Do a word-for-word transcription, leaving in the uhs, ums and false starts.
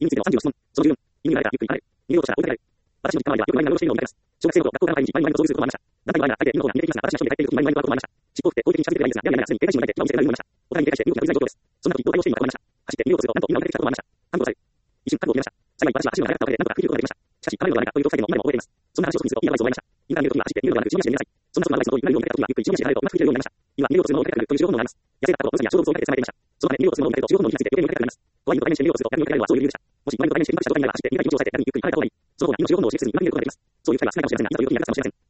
意味についてのさんじゅうろく質問。そのじゅうよん、意味になれたらゆっくり離れる。逃げようとしたら追いかけられる。私の実家はよくマイマイのしているのを見かけます。小学生の頃、学校から帰り道、マイマイの遭遇することもありました。団体は相手で犬の方が逃げてきますが、私は一人で帰っている時にマイマイのこともありました。尻尾を振って攻撃に近づけてはいいんですが、ややややすでに警戒心を抱いて、牙を見せているようになりました。お互いに警戒して身動きが取れない状況です。そんな時、交代をしているのが分かりました。走って逃げようとすると、なんと犬が追いかけてきたこともありました。看護される。一瞬、覚悟を決めました。幸い私は足が速かったおかげで、なんとか食い切ることができました。しかし、離れるのがダメだということさえも今でも覚えています。そんな話をすると、いいアドバイスをもらいました。インターネットには走って逃げるのではなく、後ろ足で逃げなさい。そんなそのアドバイスの通り、何を見かけた時は、ゆっくり後ろ足で離れるとうまく食い切れるようになりました。今、逃げようとするのを追いかけてくるという重要なものがあります。痩せた後は、物や小動物を追いかけて捕まえていました。そのため、逃げようとするのを見かけると重要なものに気づいて、余計に追いかけてくれます。怖い犬と対面して逃げようとすると、逆に追いかけられるのはそういう理由でした。もし、怖い犬と対面して緊迫した状態になれば、走って逃げた命を抑えて、逆にゆっくり離れた方がいい。その方が命を守るのを示すに、今逃げることができます。そういう機会が少ないかもしれませんが、いざという時に役立つかもしれません。